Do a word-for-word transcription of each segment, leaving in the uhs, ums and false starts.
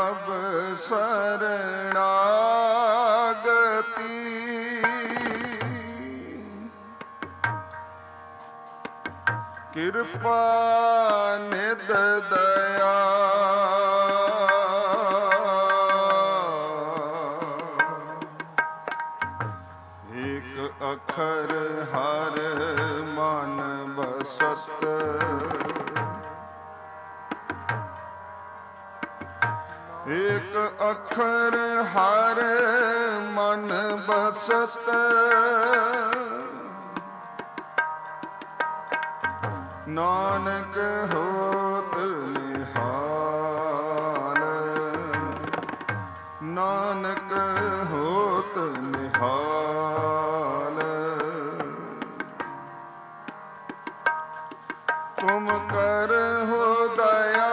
ਪ੍ਰਭ ਸਰਣਾਗਤੀ। ਕਿਰਪਾ ਨਿਧ ਦਇਆ ਏਕ ਅਖਰ ਹਰ ਮਨ ਬਸਤ। ਏਕ ਅਖਰ ਹਰ ਮਨ ਬਸਤ। ਨਾਨਕ ਹੋਤ ਨਿਹਾਲ, ਨਾਨਕ ਹੋਤ ਨਿਹਾਲ। ਤੁਮ ਕਰਹੁ ਦਇਆ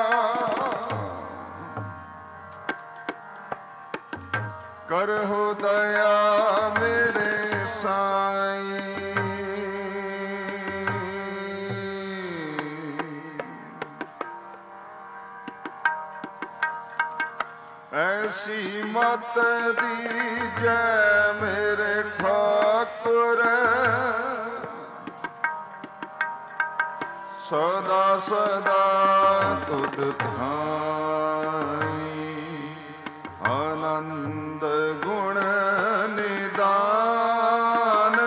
ਕਰਹੁ ਦਇਆ ਮੇਰੇ ਸਾਈਂ। ਐਸੀ ਮਤ ਦੀਜੈ ਮੇਰੇ ਠਾਕੁਰ, ਸਦਾ ਸਦਾ ਤੁਧ ਧਿਆਈ। ਆਨੰਦ ਗੁਣ ਨਿਦਾਨ,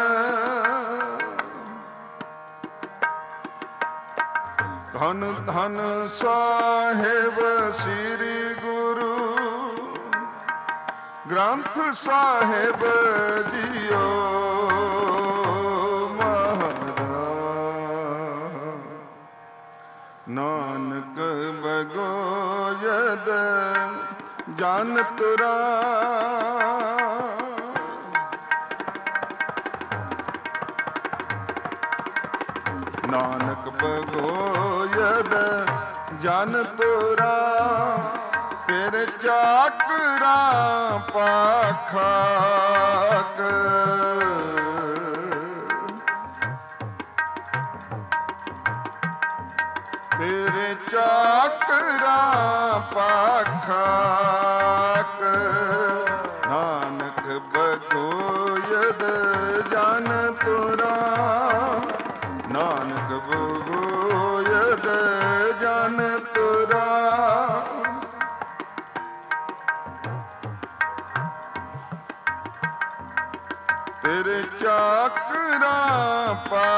ਧਨ ਧਨ ਸਾਹਿਬ ਸ੍ਰੀ ਗੁਰੂ ਗ੍ਰੰਥ ਸਾਹਿਬ ਜੀਓ ਮਹਾਰਾਜ। ਨਾਨਕ ਬਗੋਯਦ ਜਨ ਤੁਰਾ, ਨਾਨਕ ਬਗੋਯਦ ਜਨ ਤੁਰਾ। ਫਿਰ ਚਾਕਰਾਂ ਪਾਖਾਕ, ਤੇਰੇ ਚਾਕਰਾਂ ਪਾਖਾਕ। ਨਾਨਕ ਬਗੋਯਦ ਜਨ ਤੁਰਾ, ਨਾਨਕ ਬਗੋਯਦ ਜਨ ਤੁਰਾ। ਤੇਰੇ ਚਾਕਰਾਂ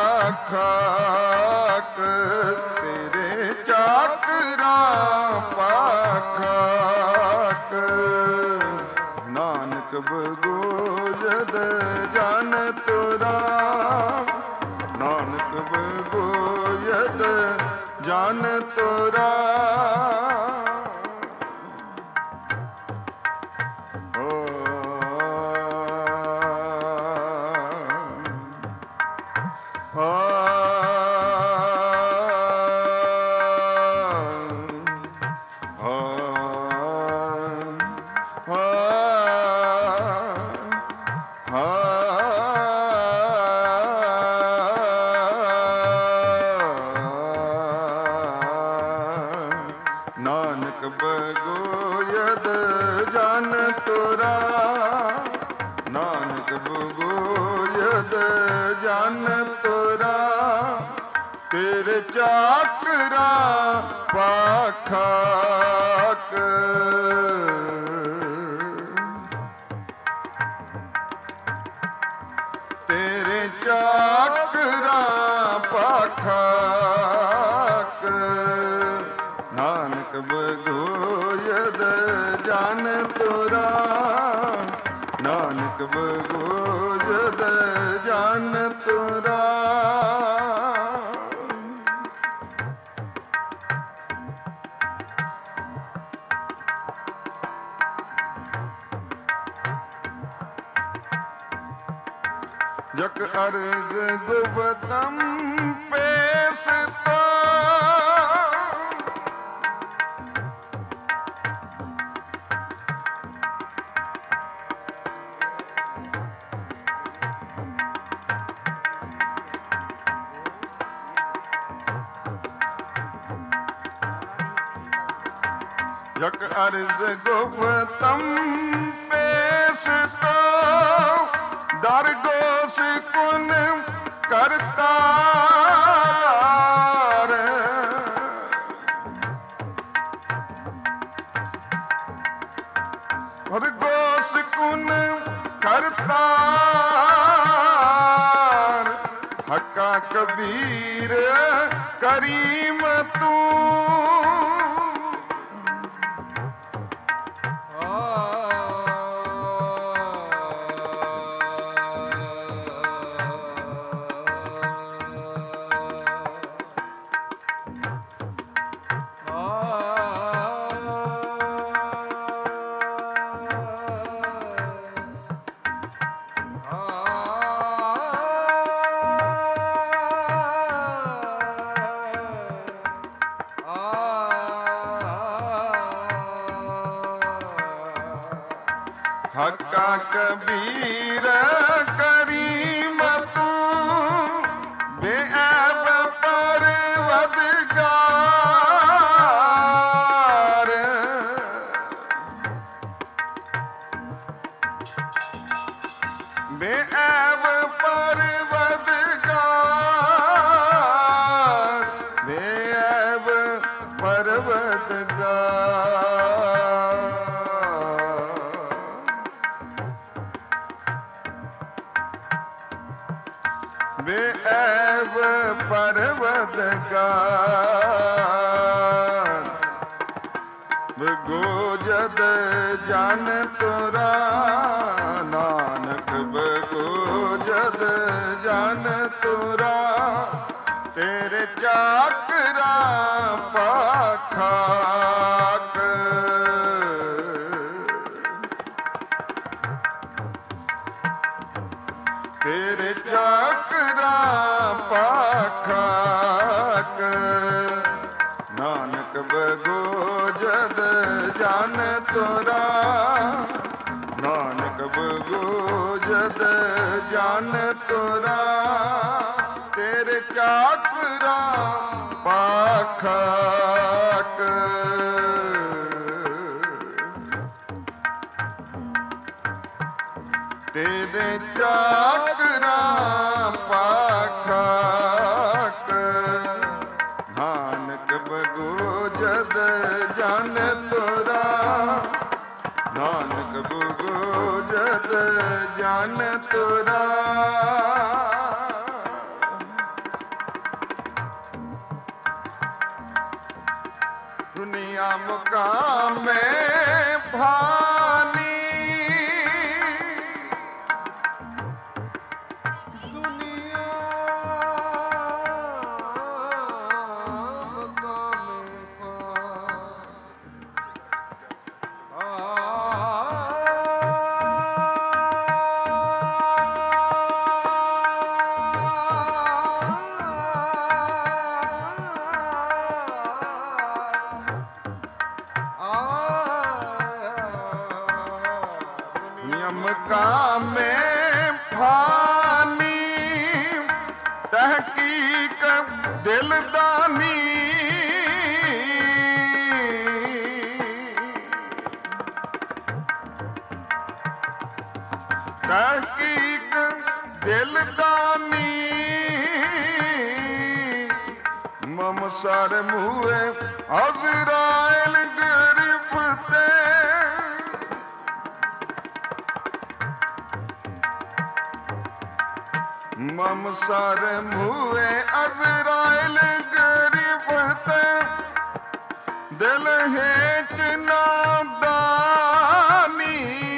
ਪਾਖਾਕ, ਤੇਰੇ ਚਾਕਰਾਂ ਪਾਖਾਕ। ਨਾਨਕ ਬਗੋਯਦ ਜਨ ਤੁਰਾ, ਨਾਨਕ ਬਗੋਯਦ ਜਨ ਤੁਰਾ। ਨਾਨਕ ਬਗੋਯਦ ਜਨ ਤੁਰਾ, ਨਾਨਕ ਬਗੋਯਦ ਜਨ ਤੁਰਾ। ਤੇਰੇ ਚਾਕਰਾਂ ਪਾਖਾਕ, ਤੇਰੇ ਚਾਕਰਾਂ ਪਾਖਾਕ। ਨਾਨਕ ਬਗੋਯਦ ਜਨ ਤੁਰਾ, ਨਾਨਕ ਬਗੋਯਦ ਜਨ ਤੁਰਾ। ਜਕ ਅਰਜ਼ ਗੁਵਤਮ ਪੇਸਤਾ, जक अर्ज गुप्तम पेश तो दरगोश कुन करतार। दरगोश कुन करतार हक्का कबीर करीम तू। हक्का कबीर करीम तू बेऐब परवदगार। बेऐब परवदगार बेऐब परवदगार। बेऐब परवदगार बगोजद जन तुरा। नानक बगोजद जन तुरा तेरे चाकरा पाखाक। तेरे चाकरा पाखाक नानक बगोजद जन तुरा। नानक बगोजद जन तुरा तेरे चाकरा पाखाक। तेरे चाकरा पाखाक नानक बगोजद जन तुरा। नानक बगोजद जन तुरा। दुनिया मुकाम में भानी। मकाम में फानी तहकीक दिलदानी। तहकीक दिलदानी ममसर मुए अज़राइल गिरफ्ते। ममसर मुए अज़राइल गिरफ्ते दिल हेच नादानी।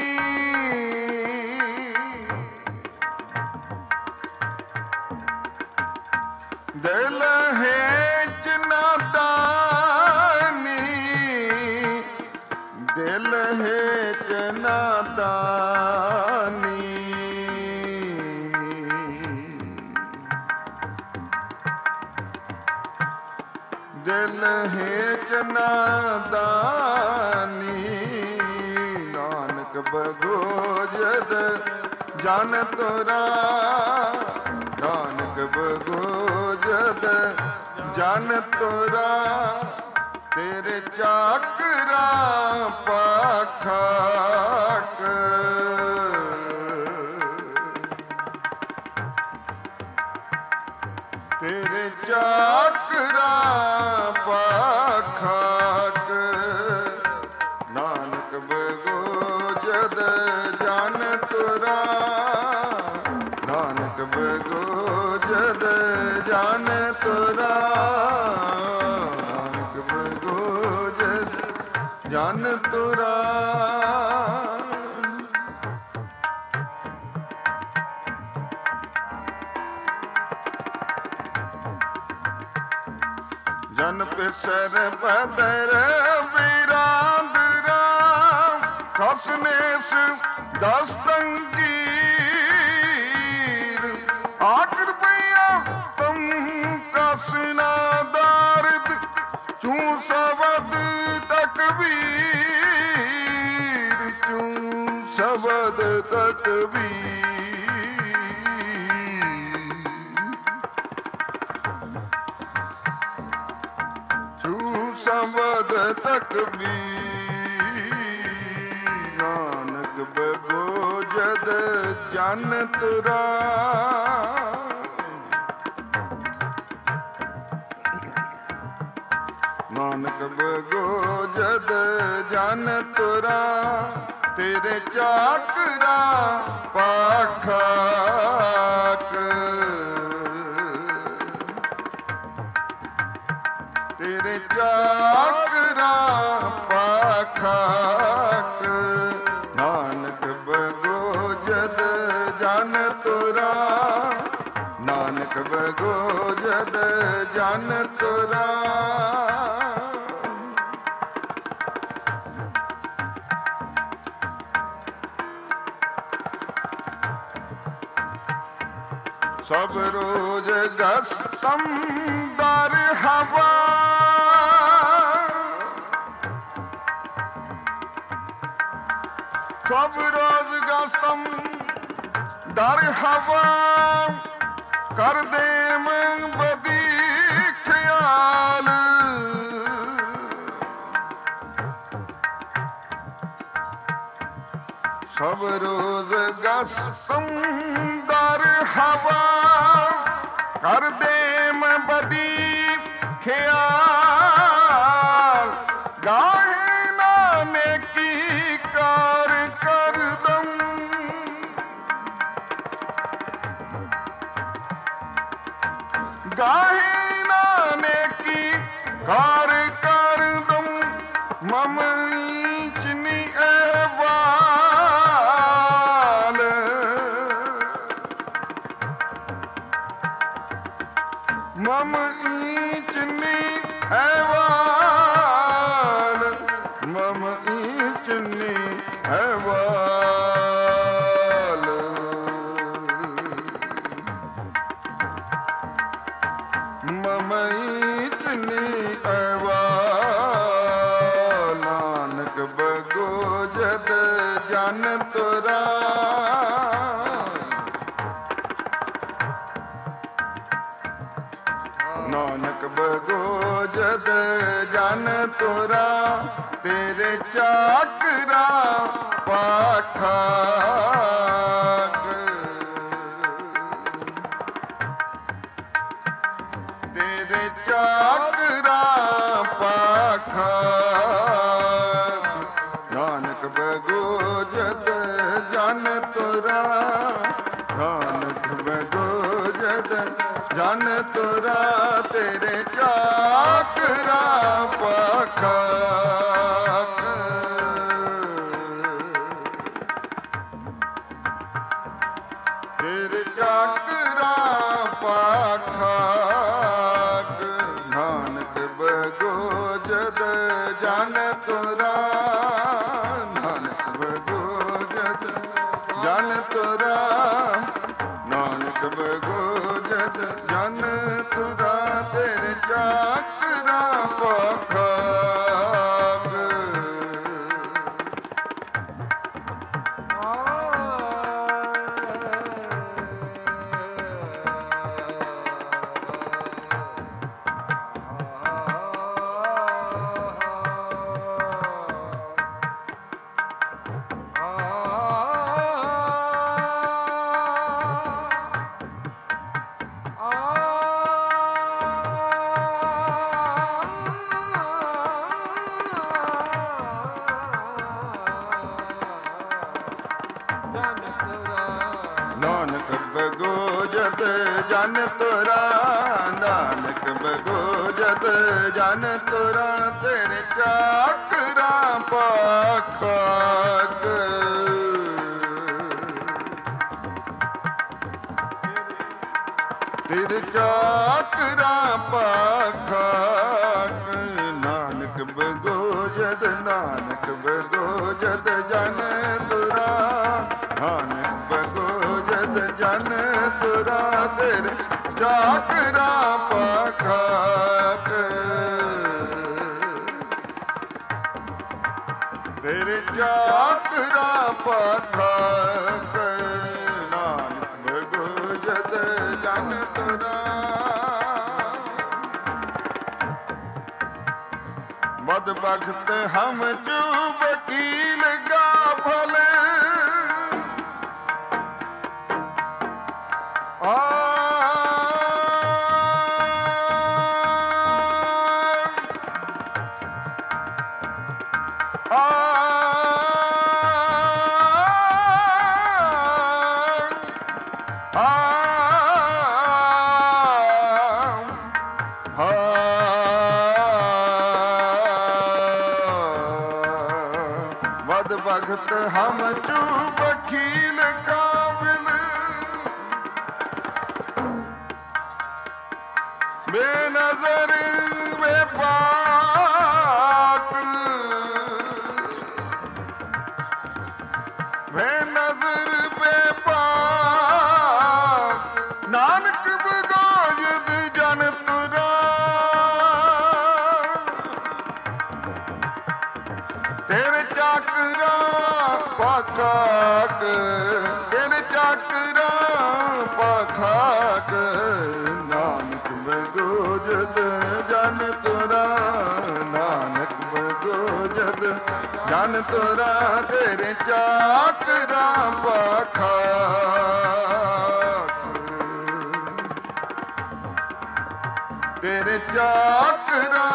दिल हेच नादानी। दिल हेच नादानी। दिल हेच नादानी नानक बगोजद जन तुरा। नानक बगोजद जन तुरा ਤੇਰੇ ਚਾਕਰਾ ਪਾਖਾਕ ਤੇਰੇ ਚਾਕਰਾ ਪਾਖਾਕ ਨਾਨਕ ਬਗੋਜਦ ਜਨ ਤੁਰਾ ਨਾਨਕ ਬਗੋਜਦ ਜਨ ਤੁਰਾ ਨਾਨਕ ਬਗੋਜਦ ਜਨ ਤੁਰਾ ਜਨ ਪਿਸਰ ਬਦਰ ਵੀਰਾਂਦਰਾ ਖਸਨੇਸ ਦਸਤੰਗੀਰ ਆਖਰ ਪਈਆ ਤੁਮ ਕਸਨਾ ਦਾਰਦ ਚੂੰ ਸਬਦ ਤਕਬੀਰ ਚੂੰ ਸਬਦ ਤਕਬੀਰ ਸਬਦ ਤਕਬੀਰ ਨਾਨਕ ਬਗੋਜਦ ਜਨ ਤੁਰਾ ਨਾਨਕ ਬਗੋਜਦ ਜਨ ਤੁਰਾ ਤੇਰੇ ਚਾਕਰਾ ਪਾਖਾਕ ਤੇਰੇ ਚਾਕਰਾ ਪਾਖਾਕ ਨਾਨਕ ਬਗੋਜਦ ਜਨ ਤੁਰਾ ਨਾਨਕ ਬਗੋਜਦ ਜਨ ਤੁਰਾ ਸਭ ਰੋਜ਼ ਗਸਤਮ ਦਰ ਹਵਾ ਸਭ ਰੋਜ਼ ਗਸਤਮ ਦਰ ਹਵਾ ਕਰਦੇ ਮੈਂ ਬਦੀ ਖਿਆਲ ਸਭ ਰੋਜ਼ ਗਸਤਮ ਦਰ ਹਵਾ ਕਰਦੇ ਮੈਂ ਬਦੀ ਖਿਆਲ ਗਾਹੇ ਨਾਨੇ ਕੀ ਕਾਰ ਕਰਦਮ ਗਾਹੇ ਨਾਨੇ ਕੀ ਕਾਰ ਕਰਦਮ ਮਮ ਚਿਨੀ ਅਹਵਾਲ ਮਮ ਚਿਨੀ ਅਹਵਾਲ ਮਮ ਚਿਨੀ ਅਹਵਾਲ ਮਮ ਚਿਨੀ ਅਹਵਾਲ ਨਾਨਕ ਬਗੋਜਦ ਜਨ ਤੁਰਾ ਨਾਨਕ ਬਗੋਜਦ ਜਨ ਤੁਰਾ ਤੇਰੇ ਚਾਕਰਾ ਪਾਖਾਕ ਤੇਰੇ ਚਾਕਰਾ ਪਾਖਾਕ ਨਾਨਕ ਬਗੋਜਦ ਜਨ ਤੁਰਾ ਨਾਨਕ ਬਗੋਜਦ ਜਨ ਤੁਰਾ ਤੇਰੇ ਚਾਕਰਾ ਪਾਖਾਕ ਤੇਰੇ ਚਾਕਰਾ ਪਾਖਾਕ ਨਾਨਕ ਬਗੋਜਦ ਜਨ ਤੁਰਾ ਨਾਨਕ ਬਗੋਜਦ ਜਨ ਤੁਰਾ ਨਾਨਕ ਬਗੋਜਦ ਜਨ ਤੁਰਾ ਤੇਰੇ ਚਾਕਰਾ ਪਾਖਾਕ ਨਾਨਕ ਬਗੋ ਜਦ ਜਨ ਤੁਰਾ, ਨਾਨਕ ਬਗੋ ਜਦ ਜਨ ਤੁਰਾ, ਤੇਰੇ ਚਾਕਰਾ ਪਾਖਾਕ। ਤੇਰੇ ਚਾਕਰਾ ਪਾਖਾਕ। ਨਾਨਕ ਬਗੋ ਜਦ, ਨਾਨਕ ਬਗੋ ਜਦ ਜਨ ਤੁਰਾ, ਨਾਨਕ ਬਗੋ ਜਦ ਜਨ ਤੁਰਾ, ਤੇਰੇ ਚਾਕਰਾ ਪਾਖਾਕ। ਤੇਰੇ ਚਾਕਰਾ ਪਾਖਾਕ। ਨਾਨਕ ਬਗੋ ਜਦ ਜਨ ਤੁਰਾ। ਬਦ ਬਖਤ ਹਮ ਚੂ ਵਕੀਲ ਗਾਫਲ, ਆ भगत हम चू वकील काबिल, बेनजर बेपाक, बेनजर बेपाक। नानक बगो जद जन तुरा, तेरे चाकरा पाखाक। तेरे चाकरा पाखाक। नानक बगो जद जन तुरा, नानक बगो जद जन तुरा, तेरे चाकरा पाखाक। तेरे चाकरा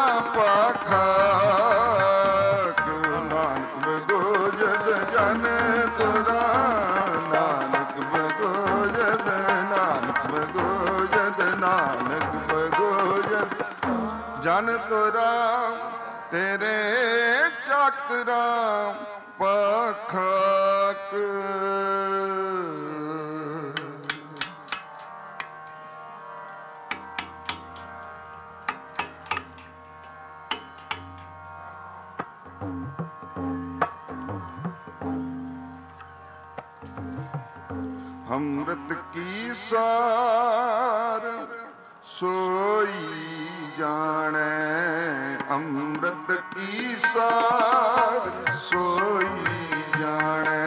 पाखाक। नानक बगो जद जन तुरा, नानक बगो जद, नानक बगो जद, नानक बगो जद जन तुरा, तेरे चाकरा पाखाक। अमृत की सार सोई जाने, अमृत की सार सोई जाने।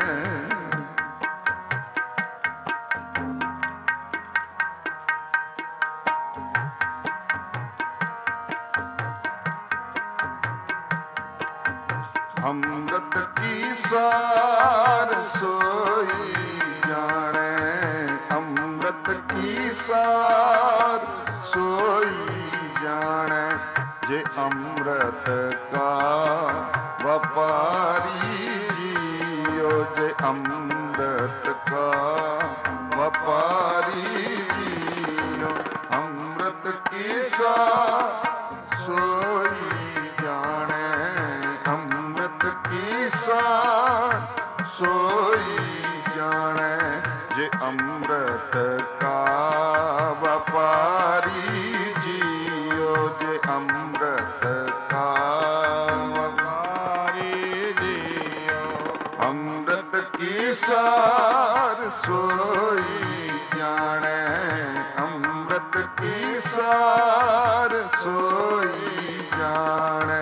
अमृत की सार सोई जाने, अमृत की सार सोई जाने। जे अमृत का व्यापारी जियो, जे अमृत का व्यापारी जियो। अमृत की सार सोई जाने, अमृत की सार सोई जाने। जे अमृत का व्यापारी जियो, जे अमृत का व्यापारी जियो। अमृत की सार सोई जाने, अमृत की सार सोई जाने।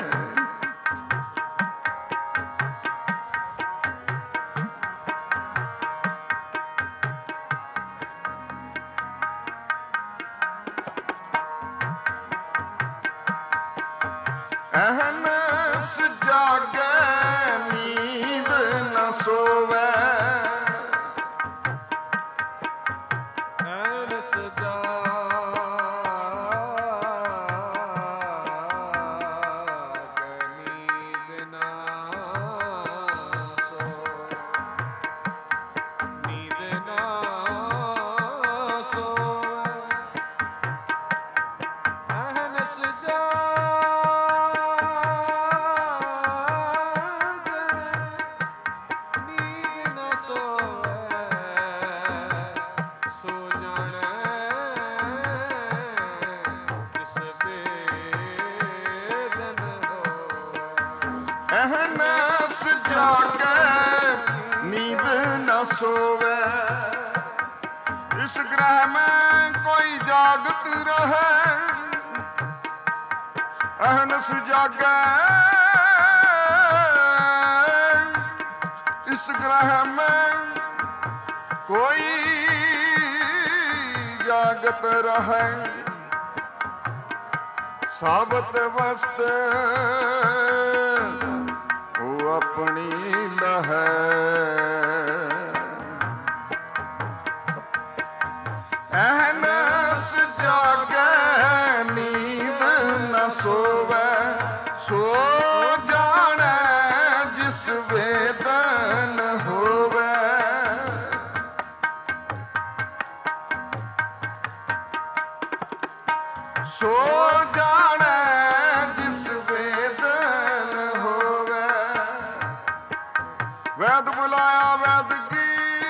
अहनस जागे नींद न सोवे, अहनस जागे नींद न सोवे। न सोवे। इस ग्रह में कोई जागत रहे, अहनस जागे। इस ग्रह में कोई जागत रहे, साबत वस्त वो अपनी लहै। अहनस जागे नींद न सोवे, सो जाने जिस वेदन होवे। सो जाने जिस वेदन होवे। वैद बुलाया वैद की,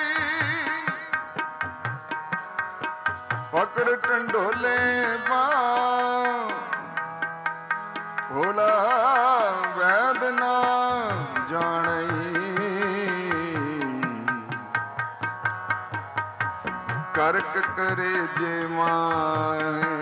पकड़ टंडोले बाँ। भोला वैद ना जाने, करक करे जे माए।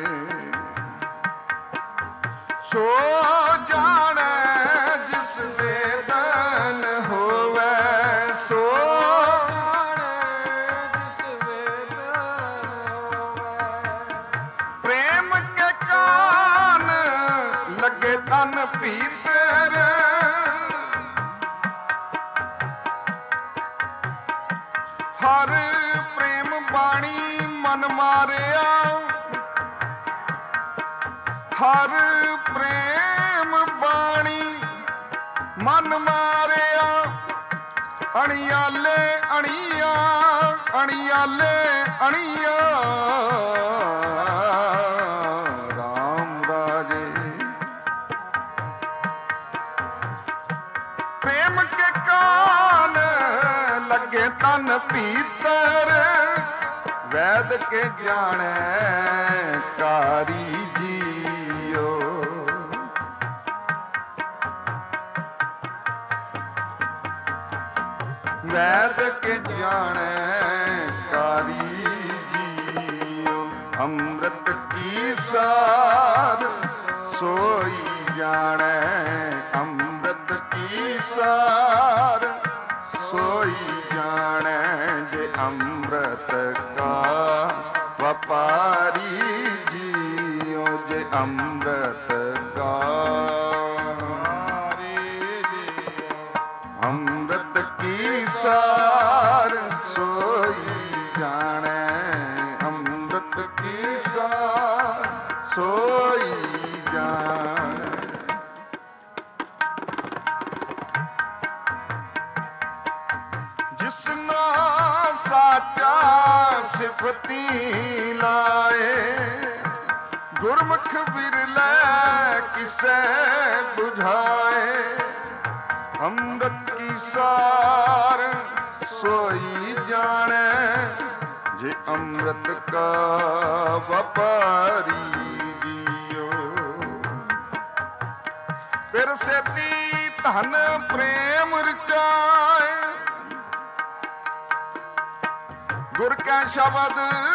सो जाने जिस वेदन होवे। सो जाने जिस वेदन होवे। प्रेम के कान लगे तन भीतर, हर प्रेम बाणी मन मारिया। हर प्रेम बाणी मन मारिया। अणियाले अणिया, अणियाले अणिया राम राजे। प्रेम के कान लगे तन भीतर, वैद के जाने कारी जियो। वैद के जाने कारी जियो। अमृत की सार सोई जाने, अमृत की सार सोई जाने। जे अमृत का व्यापारी जियो, जे अमृत का अमृत की सार सोई जाने। अमृत की सार सोई जाने। जिसना साचा सिफती लाए, गुरमुख बिरले किसे बुझाए। अमृत की सार सोई जाने, जे अमृत का व्यापारी जियो। फिर सेती धन प्रेम रचाए, गुर के शब्द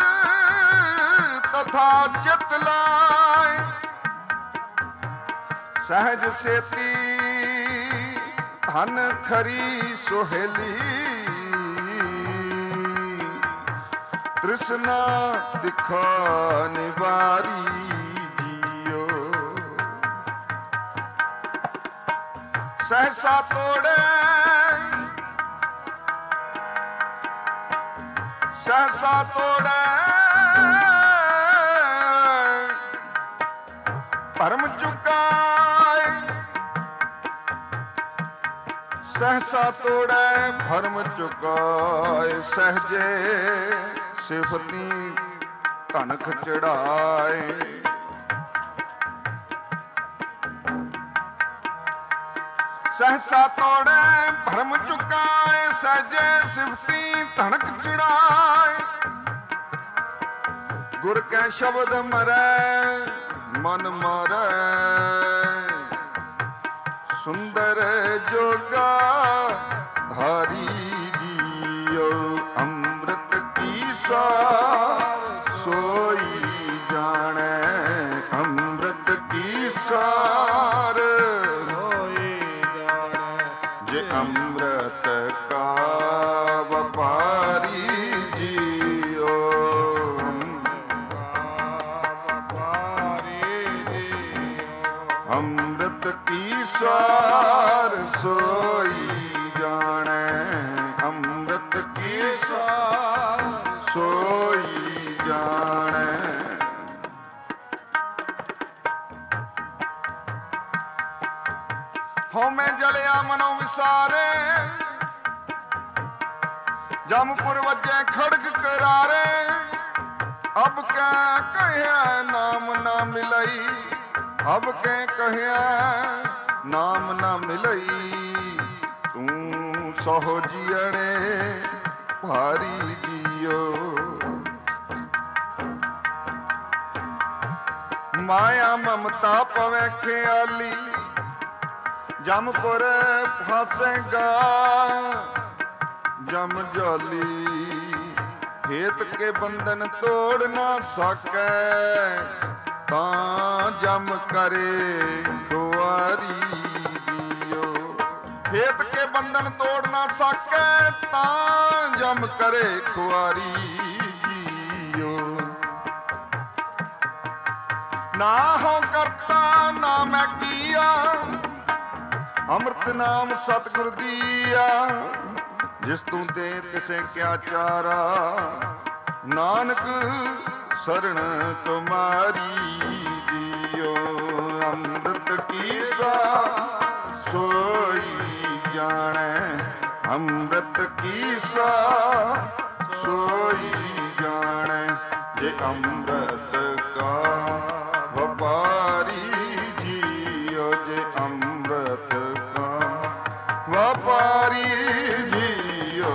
तथा चित लाए। सहज सेती धन खरी सोहेली, तृष्णा दिखा निवारी जियो। सहसा तोड़े सहसा तोड़े भरम चुकाए। सहसा तोड़े भरम चुकाए, सहजे सिफती कनक चढ़ाए। सहसा तोड़े भरम चुकाए, सहजे सिफती तनक चढ़ाए। गुर के शब्द मरै मन मारै, सुंदर जोगा धारी जी। ਸਾਰ ਸੋਈ ਜਾਣੈ, ਅੰਮ੍ਰਿਤ ਕੀ ਸਾਰ ਸੋਈ ਜਾਣੈ। ਜੇ ਅੰਮ੍ਰਿਤ ਕਾ ਵਪਾਰੀ ਜੀਓ, ਅੰਮ੍ਰਿਤ ਕੀ ਸਾਰ ਸੋਈ ਜਾਣੈ, ਅੰਮ੍ਰਿਤ ਕੀ ਸਾਰ ਸੋਈ ਜਾਣੈ। ਹਉਮੈ ਜਲਿਆ ਮਨੋ ਵਿਸਾਰੇ, ਜਮਪੁਰ ਵੱਜੈ ਖੜਗ ਕਰਾਰੇ, ਅਬ ਕੈ ਕਹਿਆ ਨਾਮ ਨਾ ਮਿਲਈ, ਅਬ ਕੈ ਕਹਿਆ ਨਾਮ ਨਾ ਮਿਲਈ, ਤੂੰ ਸਹੁ ਜੀਅਣੇ ਭਾਰੀ ਜੀਓ। ਮਾਇਆ ਮਮਤਾ ਪਵੈ ਖਿਆਲੀ, ਜਮਪੁਰ ਫਾਸੇਗਾ ਜਮ ਜਾਲੀ, ਹੇਤ ਕੇ ਬੰਧਨ ਤੋੜ ਨਾ ਸਕੈ, ਤਾਂ ਜਮ ਕਰੇ ਦੁਆਰੀ ਜੀਓ। ਹੇਤ ਕੇ ਬੰਧਨ ਤੋੜ ਨਾ ਸਕੈ, ਤਾਂ ਜਮ ਕਰੇ ਖੁਆਰੀ ਜੀਓ। ਨਾ ਹੋ ਕਰਤਾ ਨਾ ਮੈਂ ਕੀਆ, ਅੰਮ੍ਰਿਤ ਨਾਮ ਸਤਿਗੁਰ ਦੀਆ, ਜਿਸ ਤੂੰ ਦੇ ਤਿਸੇ ਕਿਆ ਚਾਰਾ, ਨਾਨਕ ਸਰਣ ਤੁਮਾਰੀ ਜੀਓ। ਅੰਮ੍ਰਿਤ ਕੀ ਸਾਰ ਸੋਈ ਜਾਣੈ, ਅੰਮ੍ਰਿਤ ਕੀ ਸਾਰ ਸੋਈ ਜਾਣੈ, ਜੇ ਅੰਮ੍ਰਿਤ ਕਾ ਵਪਾਰੀ ਜੀਓ, ਜੇ ਅੰਮ੍ਰਿਤ ਕਾ ਵਪਾਰੀ ਜੀਓ।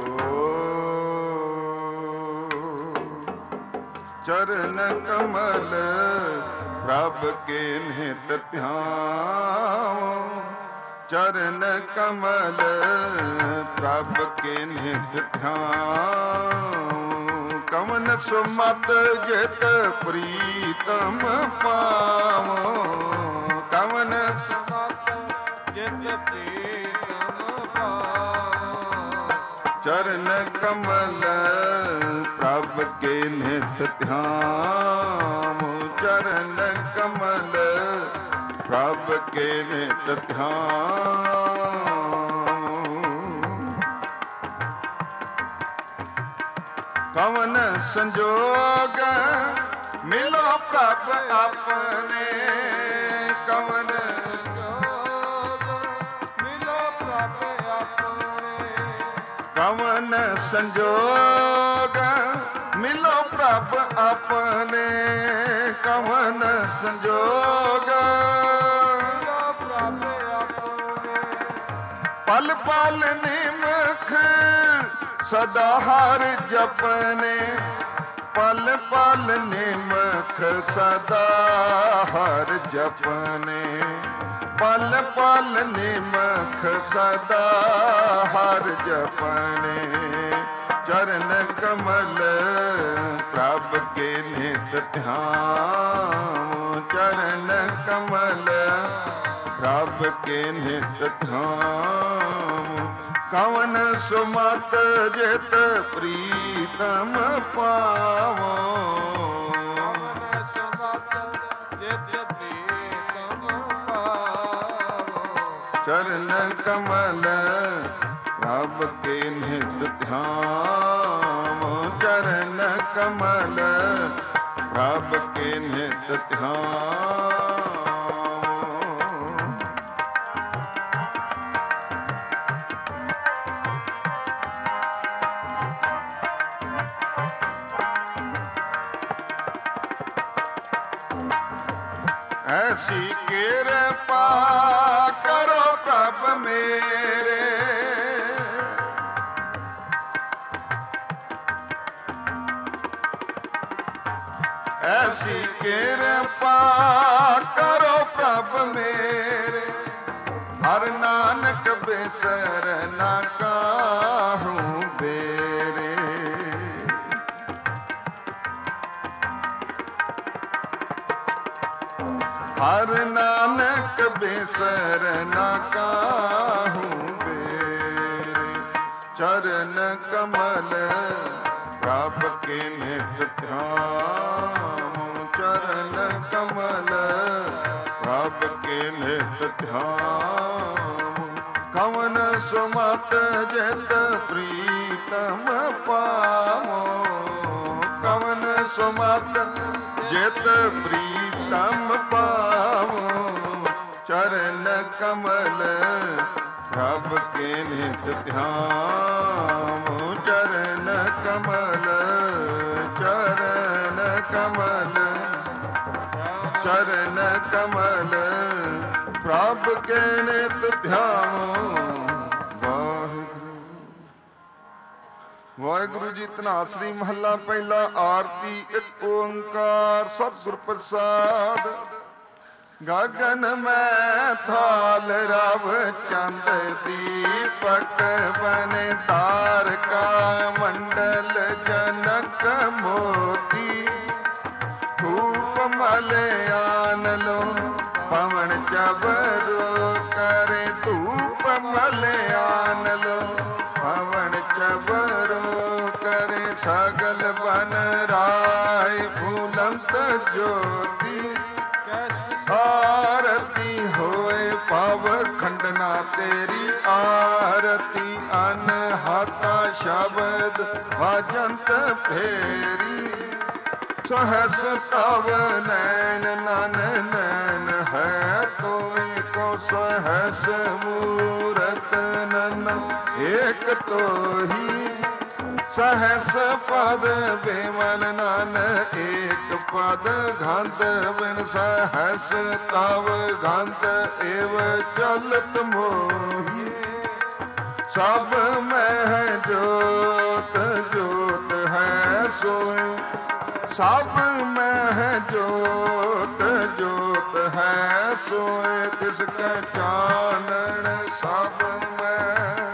ਚਰਨ ਕਮਲ ਪ੍ਰਭ ਕੇ ਨਿਤ ਧਿਆਨ, ਚਰਨ ਕਮਲ ਪ੍ਰਭ ਕੇ ਨਿਤ ਧਿਆਨ, ਕਵਨ ਸੁਮਤ ਜਿਤ ਪ੍ਰੀਤਮ ਪਾਵੋ, ਕਵਨ ਸੁਮਤ ਜਿਤ ਪ੍ਰੀਤਮ ਪਾਵੋ, ਚਰਨ ਕਮਲ ਪ੍ਰਭ ਕੇ ਨਿਤ ਧਿਆਨ, ਚਰਨ ਕਮਲ ਪ੍ਰਭ ਕੇ ਨਿਤ ਧਿਆਨ। ਕਵਨ ਸੰਜੋਗ ਮਿਲੋ ਪ੍ਰਭ ਆਪਣੇ, ਕਵਨ ਸੰਜੋਗ ਮਿਲੋ ਪ੍ਰਭ ਆਪਣੇ, ਕਵਨ ਸੰਜੋਗ ਮਿਲੋ ਪ੍ਰਭ ਆਪਣੇ, ਕਵਨ ਸੰਜੋਗ ਮਿਲੋ ਪ੍ਰਭ ਆਪਣੇ, ਪਲ ਪਲ ਨਿਮਖ ਸਦਾ ਹਰ ਜਪਨੇ, ਪਲ ਪਲ ਨਿਮਖ ਸਦਾ ਹਰ ਜਪਨੇ, ਪਲ ਪਲ ਨਿਮਖ ਸਦਾ ਹਰ ਜਪਨੇ, ਚਰਨ ਕਮਲ ਪ੍ਰਭ ਕੇ ਨਿਤ ਧਿਆਨ, ਚਰਨ ਕਮਲ ਪ੍ਰਭ ਕੇ ਨਿਤ ਧਿਆਨ, ਕਵਨ ਸੁਮਤ ਜਿਤ ਪ੍ਰੀਤਮ ਪਾਵੋ, ਕਵਨ ਸੁਮਤ ਜਿਤ ਪ੍ਰੀਤਮ ਪਾਵੋ, ਚਰਨ ਕਮਲ ਪ੍ਰਭ ਕੇ ਨਿਤ ਧਿਆਨ, ਚਰਨ ਕਮਲ ਪ੍ਰਭ ਕੇ ਨਿਤ ਧਿਆਨ। ऐसी किरपा करो प्रभ मेरे, ऐसी किरपा करो प्रभ मेरे, हर नानक बिसर न काहू बेरे, ਹਰ ਨਾਨਕ ਬਿਸਰ ਨਾ ਕਾਹੂ ਬੇਰੇ। ਚਰਨ ਕਮਲ ਪ੍ਰਭ ਕੇ ਨਿਤ ਧਿਆਨ। ਚਰਨ ਕਮਲ ਪ੍ਰਭ ਕੇ ਨਿਤ ਧਿਆਨ। ਕਵਨ ਸੁਮਤ ਜਿਤ ਪ੍ਰੀਤਮ ਪਾਵੋ। ਕਵਨ ਸੁਮਤ ਜਿਤ ਪ੍ਰੀਤਮ ਪਾਵੋ। ਚਰਨ ਕਮਲ ਪ੍ਰਭ ਕੇ ਨਿਤ ਧਿਆਨ। ਚਰਨ ਕਮਲ ਚਰਨ ਕਮਲ ਚਰਨ ਕਮਲ ਪ੍ਰਭ ਕੇ ਨਿਤ ਧਿਆਨ। ਵਾਹਿਗੁਰੂ ਵਾਹਿਗੁਰੂ ਜੀ। ਧਨਾਸਰੀ ਮਹੱਲਾ ਪਹਿਲਾ। ਆਰਤੀ ਇੱਕ ਓੰਕਾਰ ਸਤਿਗੁਰ ਪ੍ਰਸਾਦ। ਗਗਨ ਮੈਂ ਥਾਲ ਰਵ ਚੰਦ ਦੀਪਕ ਬਨ ਤਾਰਕਾ ਮੰਡਲ ਜਨਕ ਮੋਤੀ। ਧੂਪ ਮਲਿਆਨ ਲੋ ਪਵਨ ਚਬਰੋ ਕਰੇ। ਧੂਪ ਮਲਿਆਨ ਲੋ ਪਵਨ ਚਬਰੋ ਕਰੇ। ਸਗਲ ਬਨ ਰਾਏ ਫੂਲੰਤ ਜੋਤੀ। ਆਰਤੀ ਹੋਏ ਪਵ ਖੰਡਨਾ ਤੇਰੀ। ਆਰਤੀ ਅਨਹਤਾ ਸ਼ਬਦ ਭਜੰਤ ਫੇਰੀ। सहस तव नैन नन नैन है तोय को। सहस मूरत नन एक तो ही। सहस पद बिमल नन एक पद घंत बिन। सहस तव घंत एव चलत मोही। सब में जोत जोत है सोय। सब में जोत जोत है सोए। तिसका चानन सब में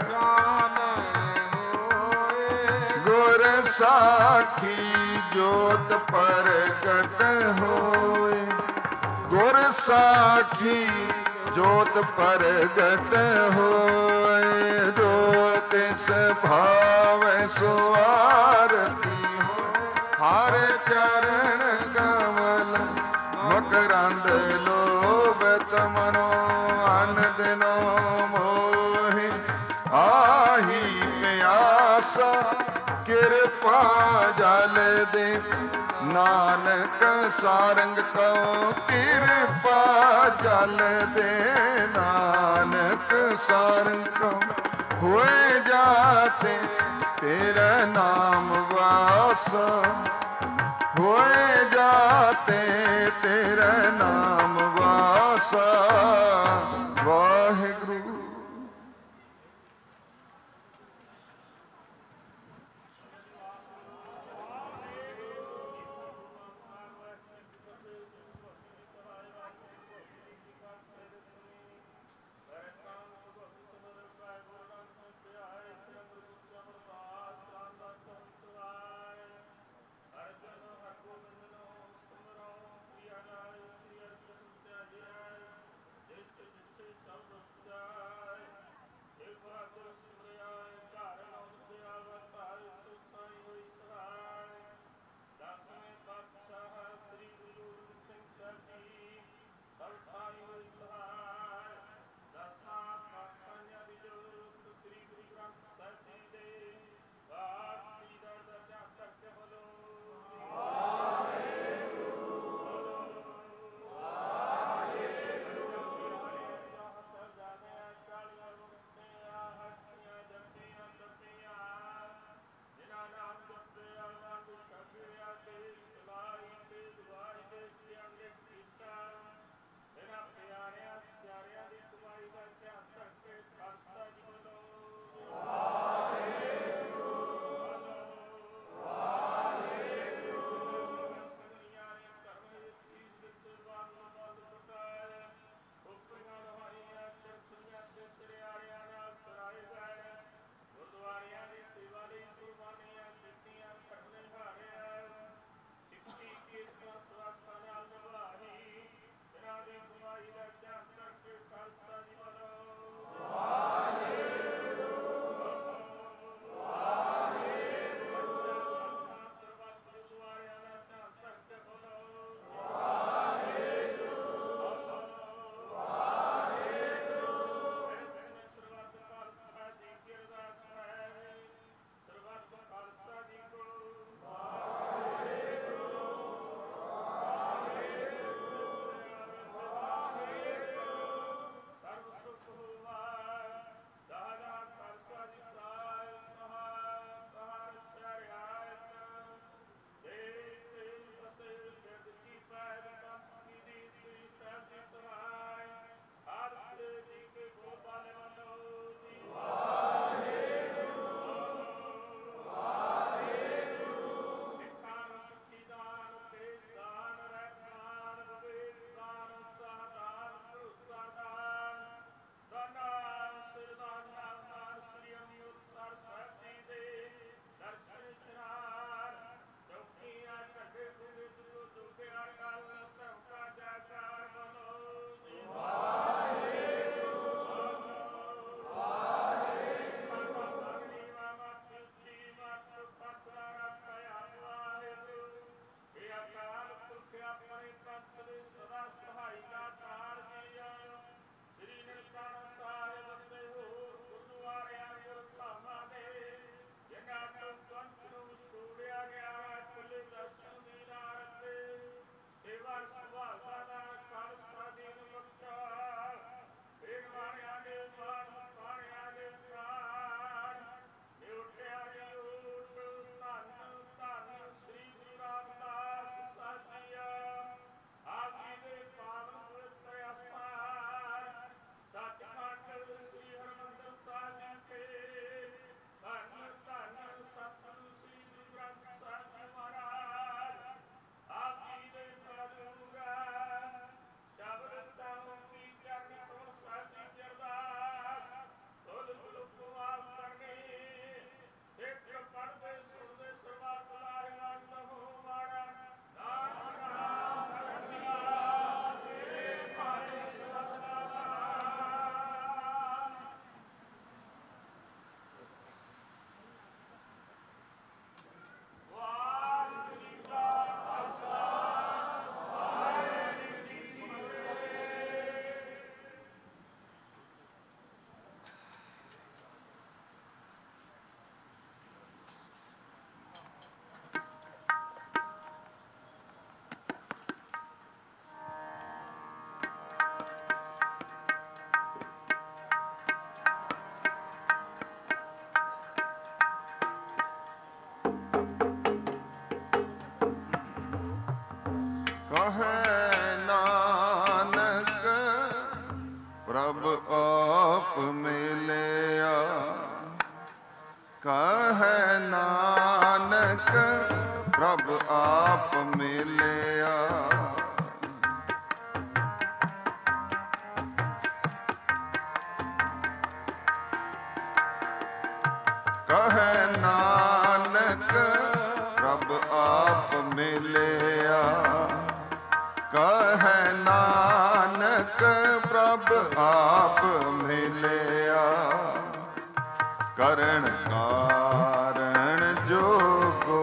गुर साखी जोत प्रगट होए। गुर साखी जोत प्रगट होए। जो तिस भाव सुआरती। हर चरण कमल मकरंद लोभत मनो। अन दिनो मोहि आही प्यासा। कृपा जल दे नानक सारंग को। कृपा जल दे नानक सारंग को। हुए जाते तेरा नाम वासा। होए जाते तेरा नाम वासा। वाहिगुरु। This is the ਕਹੈ ਨਾਨਕ ਪ੍ਰਭ ਆਪ ਮਿਲਿਆ। ਕਹੈ ਨਾਨਕ ਪ੍ਰਭ ਆਪ ਮਿਲਿਆ। ਕਹੈ ਨਾਨਕ ਪ੍ਰਭ ਆਪ ਮਿਲਿਆ। ਕਹੈ ਨਾਨਕ ਪ੍ਰਭ ਆਪ ਮਿਲਿਆ। ਕਰਨ ਕਾਰਣ ਜੋਗੋ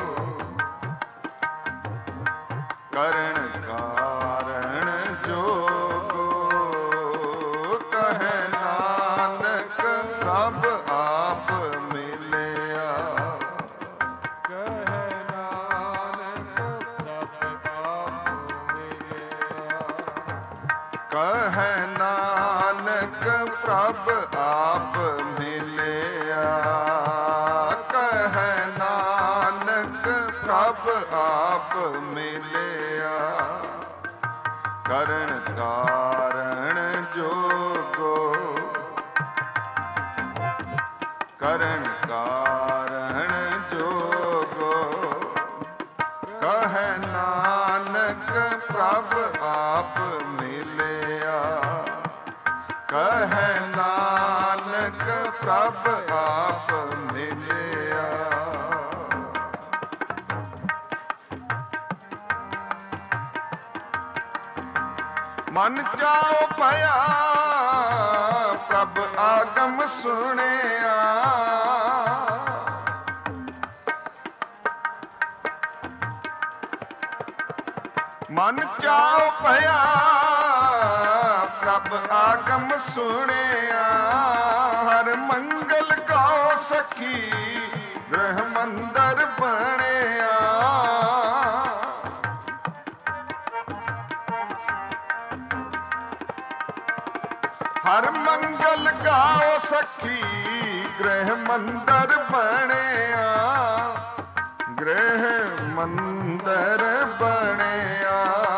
ਕਰਨ ਕਾਰਣ ਜੋਗੋ। ਕਹੈ ਨਾਨਕ ਪ੍ਰਭ ਆਪ ਮਿਲਿਆ। ਕਹੈ ਨਾਨਕ ਪ੍ਰਭ ਆਪ ਮਿਲਿਆ। ਕਹੈ ਨਾਨਕ ਪ੍ਰਭ ਆਪ ਮਿਲਿਆ। ਕਹੈ ਨਾਨਕ ਪ੍ਰਭ ਆਪ ਮਿਲਿਆ। ਕਰਨ ਕਾਰਣ ਜੋਗੋ ਕਰਨ ਕਾਰਣ ਜੋਗੋ। ਕਹੈ ਨਾਨਕ ਪ੍ਰਭ ਆਪ ਮਿਲਿਆ। ਕਹੈ ਨਾਨਕ ਪ੍ਰਭ ਆਪ ਮਿਲਿਆ। ਮਨ ਚਾਉ ਭਇਆ ਪ੍ਰਭ ਆਗਮ ਸੁਣਿਆ। ਮਨ ਚਾਉ ਭਇਆ ਪ੍ਰਭ ਆਗਮ ਸੁਣਿਆ। ਹਰ ਮੰਗਲ ਗਾਓ ਸਖੀ ਗ੍ਰਹਿ ਮੰਦਰ ਬਣਿਆ। ਹਰ ਮੰਗਲ ਗਾਓ ਸਖੀ ਗ੍ਰਹਿ ਮੰਦਰ ਬਣਿਆ। ਗ੍ਰਹਿ ਮੰਦਰ ਬਣਿਆ।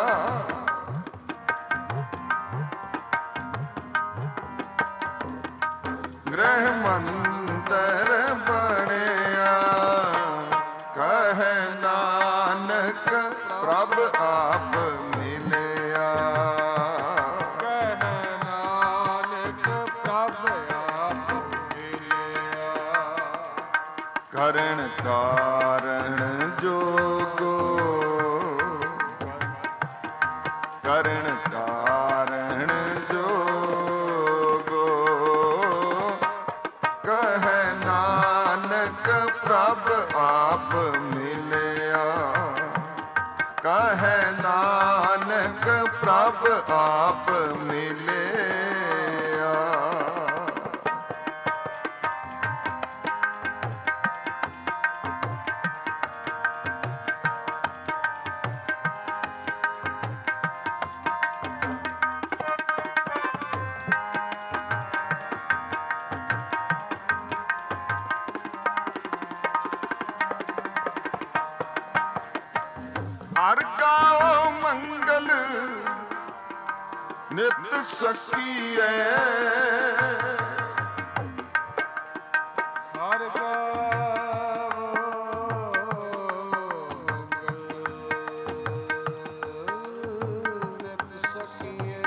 ਗ੍ਰਹਿ ਮੰਦਰ ਬਣਿਆ। ਕਹੈ ਨਾਨਕ ਪ੍ਰਭ ਆਪ ਮਿਲਿਆ। ਕਹੈ ਨਾਨਕ ਪ੍ਰਭ ਆਪ ਮਿਲਿਆ। ਕਰਨ ਕਾਰਣ ਜੋਗੋ ਕਰਨ ਕਾਰਣ ਜੋਗੋ। ਕਹੈ ਨਾਨਕ ਪ੍ਰਭ ਆਪ ਮਿਲਿਆ। ਕਹੈ ਨਾਨਕ ਪ੍ਰਭ ਆਪ ਮਿਲਿਆ। ਹਰ ਗਾਓ ਮੰਗਲ ਨਿਤ ਸਕੀਏ। ਹਰ ਗਾਵੋ ਮੰਗਲ ਨਿਤ ਸਕੀਏ।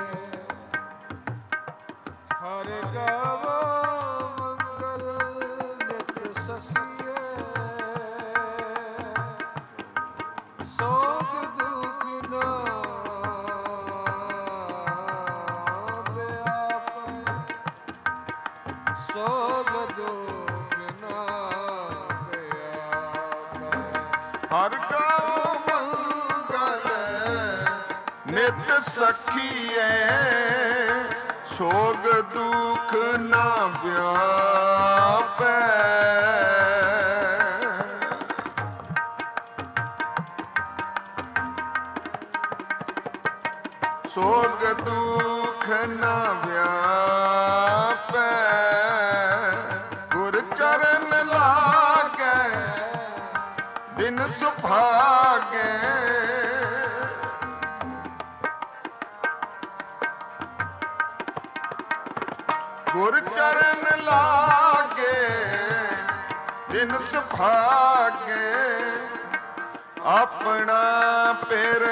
ਹਰ ਗਾਵੋ ਮੰਗਲ ਨਿਤ ਸਕੀਏ। ਸੋਗ ਦੁਖ ਨਾ ਵਿਆਪੈ। ਸੋਗ ਦੁਖ ਨਾ ਵਿਆਪੈ। ਹਰ ਗਾਓ ਮੰਗਲ ਨਿਤ ਸਖੀਏ। ਸੋਗ ਦੁਖ ਨਾ ਵਿਆਪੈ। ਸੋਗ ਦੁਖ ਨਾ ਵਿਆਪੈ। ਗੁਰ ਚਰਨ ਲਾਗੈ ਦਿਨ ਸੁਭਾਗੈ। ਗੁਰ ਚਰਨ ਲਾਗੇ ਦਿਨ ਸੁਭਾਗੇ ਆਪਣਾ ਪਿਰ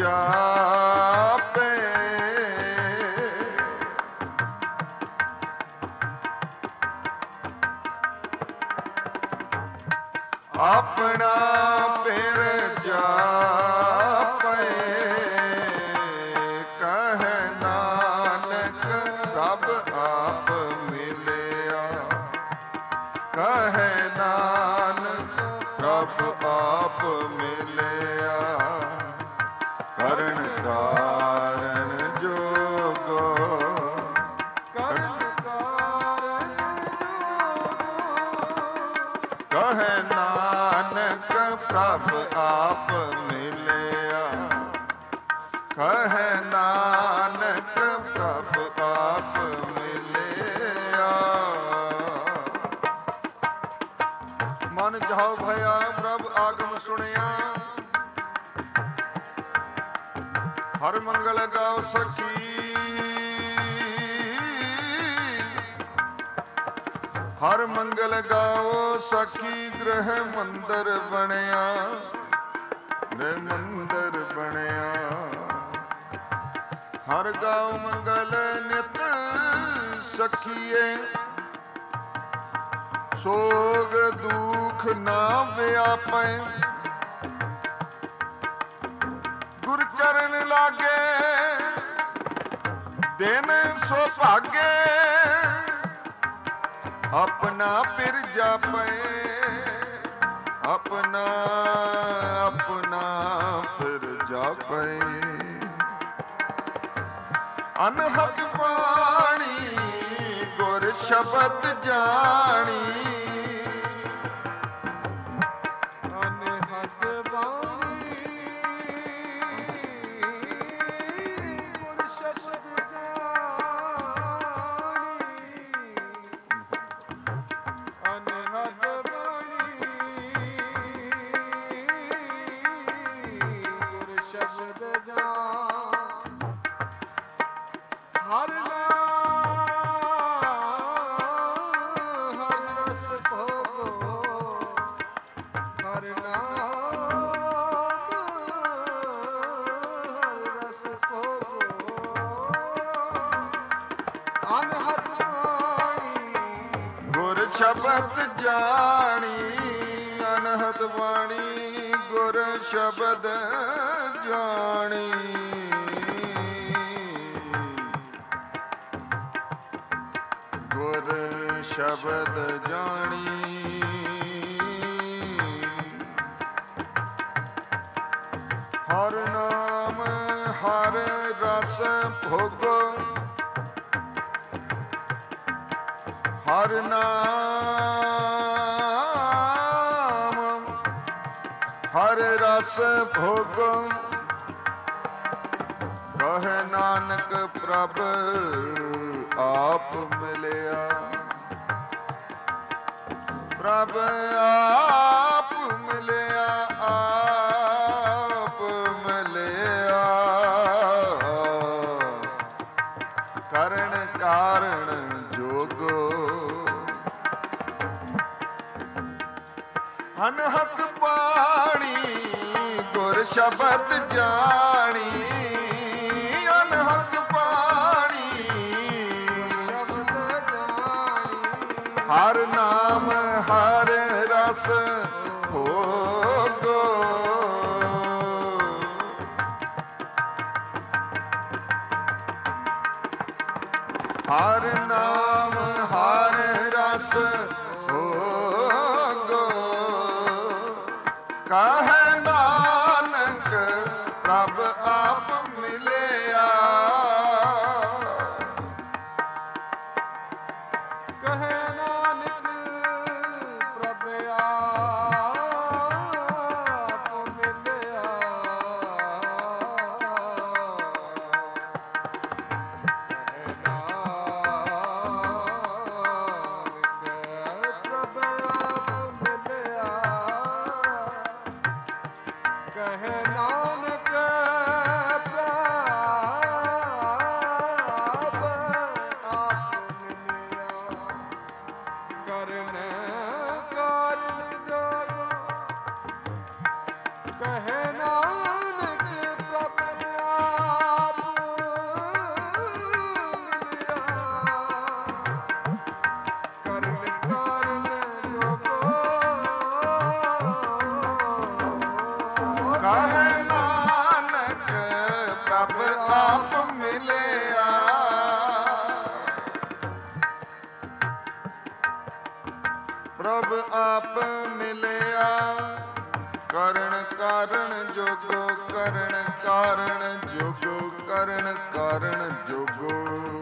ਜਾਪੇ ਆਪਣਾ ਪਿਰ ਜਾਪੇ ਕਹਿ ਨਾਨਕ ਪ੍ਰਭ ਆਪ ਮਿਲਿਆ ਕਹਿ ਨਾਨਕ ਪ੍ਰਭ ਆਪ ਮਿਲਿਆ ਕਰਨ ਕਾਰਨ ਜੋਗੋ ਕਰਨ ਕਾਰਨ ਕਹਿ ਨਾਨਕ ਪ੍ਰਭ ਆਪ ਮਿਲਿਆ ਕਹਿ ਨਾਨਕ ਪ੍ਰਭ ਆਪ ਮਿਲਿਆ ਮਨ ਜਾਉ ਭਇਆ ਪ੍ਰਭ ਆਗਮ ਸੁਣਿਆ ਹਰ ਮੰਗਲ ਗਾਓ ਸਖੀ ਹਰ ਮੰਗਲ ਗਾਓ ਸਖੀ ਗ੍ਰਹਿ ਮੰਦਰ ਬਣਿਆ ਗ੍ਰਹਿ ਮੰਦਰ ਬਣਿਆ ਹਰ ਗਾਓ ਮੰਗਲ ਨਿਤ ਸਖੀਏ ਸੋਗ ਦੁਖ ਨਾ ਵਿਆਪੈ ਗੁਰ ਚਰਨ ਲਾਗੇ ਦਿਨ ਸੁਭਾਗੇ ਆਪਣਾ ਪਿਰ ਜਾਪੈ ਆਪਣਾ ਆਪਣਾ ਪਿਰ ਜਾਪੈ ਅਨਹਦ ਬਾਣੀ ਗੁਰ ਸ਼ਬਦ ਜਾਣੀ ਅਨਹਦ ਬਾਣੀ ਗੁਰ ਸ਼ਬਦ ਜਾਣੀ ਅਨਹਦ ਬਾਣੀ ਗੁਰ ਸ਼ਬਦ ਜਾਣੀ ਹਰ ਨਾਮ ਹਰ ਰਸ ਭੋਗੋ ਹਰ ਨਾਮ ਹਰ ਰਸ ਭੋਗੋ ਅਨਹਦ ਬਾਣੀ ਗੁਰ ਸ਼ਬਦ ਜਾਣੀ ਅਨਹਦ ਬਾਣੀ ਗੁਰ ਸ਼ਬਦ ਜਾਣੀ ਗੁਰ ਸ਼ਬਦ ਜਾਣੀ ਹਰ ਨਾਮ ਹਰ ਰਸ ਭੋਗੋ ਹਰ ਨਾਮ ਹਰ ਰਸ ਭੋਗੋ ਕਹੇ ਨਾਨਕ ਪ੍ਰਭ ਆਪ ਮਿਲਿਆ ਪ੍ਰਭ ਆਪ ਮਿਲਿਆ ਆਪ ਮਿਲਿਆ ਕਰਨ ਕਾਰਨ ਜੋਗੋ ਅਨਹਦ ਬਾਣੀ ਗੁਰ ਸ਼ਬਦ ਜਾਣੀ ਅਨਹਦ ਬਾਣੀ ਸ਼ਬਦ ਜਾਣੀ ਹਰ ਨਾਮ ਹਰ ਰਸ ਭੋਗੋ ਹਰ ਨਾਮ ਹਰ ਰਸ ਭੋਗੋ ਕਹੈ ਨਾਨਕ ਪ੍ਰਭ ਆਪ ਮਿਲਿਆ ਕਹੈ ਨਾਨਕ ਪ੍ਰਭ ਆਪ ਮਿਲਿਆ ਕਹੈ ਨਾਨਕ ਪ੍ਰਭ ਆਪ ਮਿਲਿਆ ਕਹੈ ਨਾਨਕ ਪ੍ਰਭ ਆਪ ਮਿਲਿਆ। ਕਰਨ ਕਾਰਨ ਜੋਗੋ ਕਰਨ ਕਾਰਨ ਜੋਗੋ ਕਰਨ ਕਾਰਨ ਜੋਗੋ।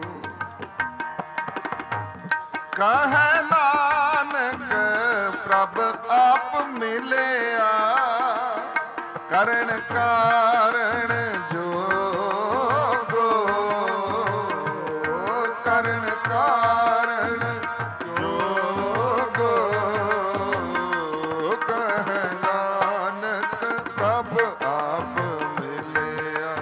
ਕਹੈ ਨਾਨਕ ਪ੍ਰਭ ਆਪ ਮਿਲਿਆ। ਕਰਨ ਕਾਰਨ ਜੋਗੋ ਕਰਨ ਕਾਰਨ ਜੋਗੋ। ਕਹੈ ਨਾਨਕ ਪ੍ਰਭ ਆਪ ਮਿਲਿਆ।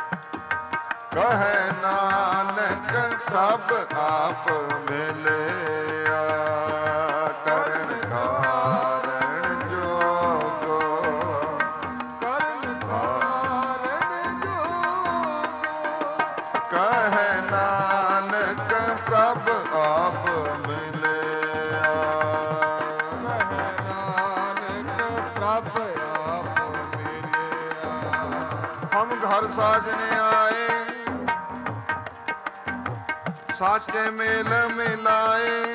ਕਹੈ ਨਾਨਕ ਪ੍ਰਭ ਆਪ ਮਿਲਿਆ। ਕਰਨ ਕਾਰਨ ਜੋਗੋ ਕਰਨ ਕਾਰਨ ਜੋਗੋ। ਕਹੈ ਨਾਨਕ ਪ੍ਰਭ ਆਪ ਮਿਲਿਆ। ਕਹੈ ਨਾਨਕ ਪ੍ਰਭ ਆਪ ਮਿਲਿਆ। ਹਮ ਘਰ ਸਾਜਨੇ ਆਏ ਸਾਚੇ ਮੇਲ ਮਿਲਾਏ।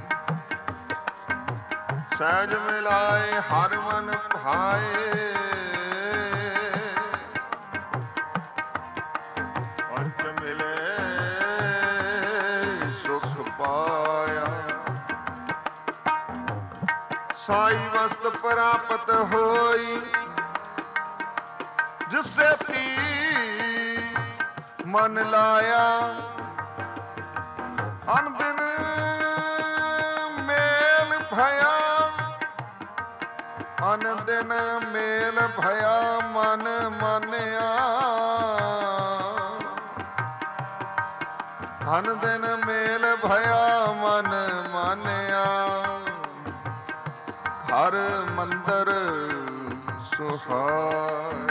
ਸਹਿਜ ਮਿਲਾਏ ਹਰ ਮਨ ਭਾਏ। ਪੰਚ ਮਿਲੇ ਸੁਖ ਪਾਇਆ। ਸਾਈ ਵਸਤ ਪ੍ਰਾਪਤ ਹੋਈ। ਜਿਸੇ ਪੀ ਮਨ ਲਾਇਆ। ਅਨਦਿਨ ਮੇਲ ਭਇਆ। ਅਨਦਿਨ ਮੇਲ ਭਇਆ ਮਨ ਮਾਨਿਆ। ਅਨਦਿਨ ਮੇਲ ਭਇਆ ਮਨ ਮਾਨਿਆ। ਹਰ ਮੰਦਰ ਸੁਹਾਰ।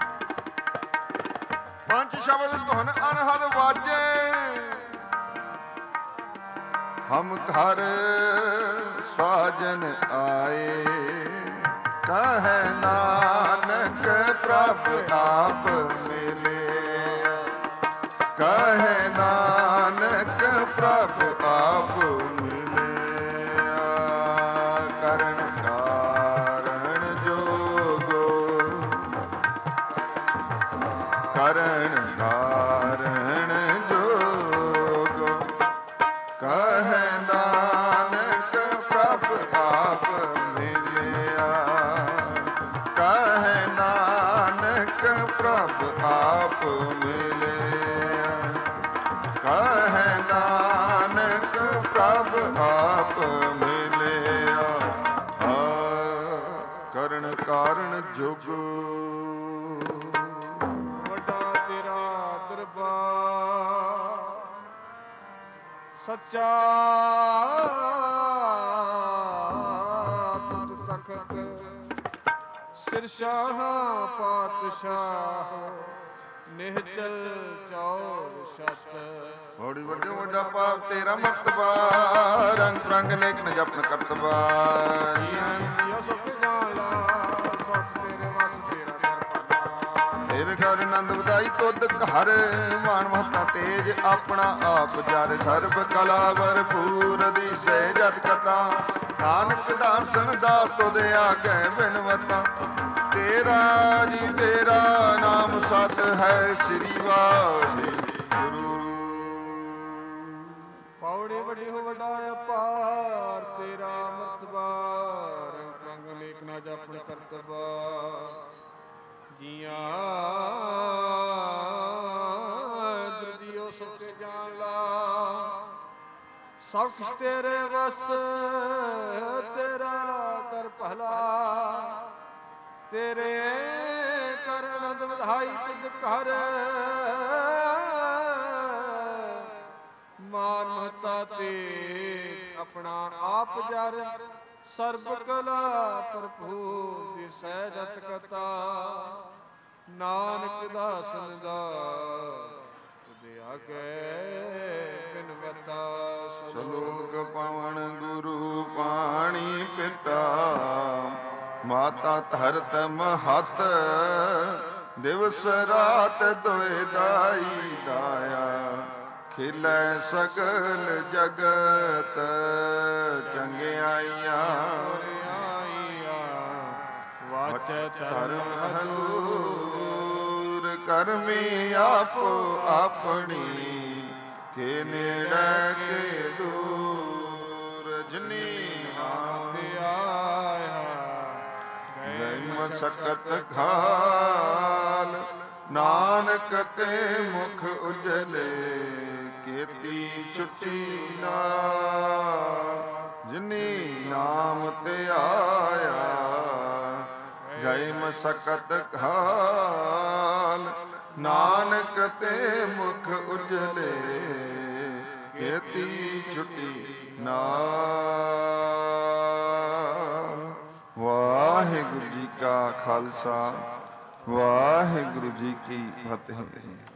ਪੰਜ ਸ਼ਬਦ ਧੁਨ ਅਨਹਦ ਵਾਜੇ। ਹਮ ਘਰ ਸਾਜਨ ਆਏ। ਕਹੈ ਨਾਨਕ ਪ੍ਰਭ ਆਪ ਮਿਲਿਆ। ਕਹੈ ਨਾਨਕ ਪ੍ਰਭ ਆਪ ਮਿਲਿਆ। ਕਰਨ ਕਾਰਨ ਜੋਗੋ ਕਰਨ ਕਾਰਨ ਜੋਗੋ। ਕਹੈ ਨਾਨਕ ਪ੍ਰਭ ਆਪ ਮਿਲਿਆ। ਕਹੈ ਨਾਨਕ ਪ੍ਰਭ ਆਪ ਮਿਲਿਆ। ਕਹੈ ਨਾਨਕ ਪ੍ਰਭ ਆਪ ਮਿਲਿਆ। ਕਰਨ ਕਾਰਨ ਜੁਗ। ਵੱਡਾ ਤੇਰਾ ਦਰਬਾਰ ਸੱਚਾ ਤੁਧ ਤਖਤ ਸਿਰਸ਼ਾਹ ਪਾਤਸ਼ਾਹ ਨਿਹਚਲ ਚੌਰ ਛਤ। ਬੜੀ ਵੱਡੇ ਵੱਡਾ ਪਾਰ ਤੇਰਾ ਮਰਤਬਾ। ਰੰਗ ਰੰਗ ਨੇਕ ਨ ਜਪਨ ਕਰਤਬਾ। ਯਾ ਸੁਖ ਨਾਲਾ ਸੁਖ ਤੇਰੇ ਵਸ ਤੇਰਾ ਦਰ ਪਾਲਾ। ਤੇਰੇ ਘਰ ਆਨੰਦ ਵਧਾਈ ਤੁਧ ਘਰ। ਮਾਨ ਮਹਤਾ ਤੇਜ ਆਪਣਾ ਆਪ ਜਰ। ਸਰਬ ਕਲਾ ਭਰਪੂਰ ਦੀ ਸਹਿਜਤ ਕਥਾ। ਨਾਨਕ ਦਾਸਨ ਦਾਸ ਤੁਧ ਆਗੇ ਬਿਨਵਤਾ। ਤੇਰਾ ਜੀ ਤੇਰਾ ਨਾਮ ਸਤ ਹੈ ਸ੍ਰੀ ਵਾਹਿਗੁਰੂ। ਪੌੜੀ ਵੱਡੀ ਹੋ ਵੱਡਾ ਅਪਾਰ ਤੇਰਾ ਮਰਤਬਾ। ਰੰਗ ਰੰਗ ਲੇਖ ਨਾ ਜਪਨ ਕਰਤਬਾ। ਜੀਆਂ ਦਰਦੀਓ ਸੁਖ ਜਾਣ ਲਾ। ਸਭ ਕੁਛ ਤੇਰੇ ਵਸ ਤੇਰਾ ਕਰ ਭਲਾ। ਤੇਰੇ ਕਰ ਆਨੰਦ ਵਧਾਈ ਤੁਧ ਘਰ। ਮਾਨ ਮਹਤਾ ਤੇ ਆਪਣਾ ਆਪ ਜਰ। ਸਰਬ ਕਲਾ ਭਰਪੂਰ ਦੀ ਸਹਿਜਤ ਕਥਾ। ਨਾਨਕ ਦਾਸਨ ਦਾ ਤੁਧ ਆਗੇ ਬਿਨਵਤਾ। ਸਲੋਕ ਪਵਨ ਗੁਰੂ ਪਾਣੀ ਪਿਤਾ। ਮਾਤਾ ਧਰਤ ਮਹਤ ਦਿਵਸ ਰਾਤ ਦੋਇ ਦਾਈ ਦਾਇਆ। ਖਿਲੈ ਸਗਲ ਜਗਤ ਚੰਗਿਆਈਆਂ। ਬਚੈ ਧਰਮ ਹਦੂਰ ਕਰਮੀ ਆਪੋ ਆਪਣੀ ਕੇ ਨੇੜੇ ਕੇ ਦੂਰ ਜਿਨੀ ਨਾਮ ਤੇ ਆਇਆ ਗਏ ਮਸਕਤ ਘਾਲ ਨਾਨਕ ਤੇ ਮੁਖ ਉਜਲੇ ਕੀਤੀ ਛੁੱਟੀ ਨਾ ਜਿਨੀ ਨਾਮ ਤੇ ਆਇਆ ਗਏ ਮਸਕਤ ਘਾਲ ਨਾਨਕ ਤੇ ਮੁਖ ਉਜਲੇ ਕੀਤੀ ਛੁੱਟੀ ਨਾ। ਵਾਹਿਗੁਰੂ ਜੀ ਕਾ ਖਾਲਸਾ ਵਾਹਿਗੁਰੂ ਜੀ ਕੀ ਫਤਿਹ।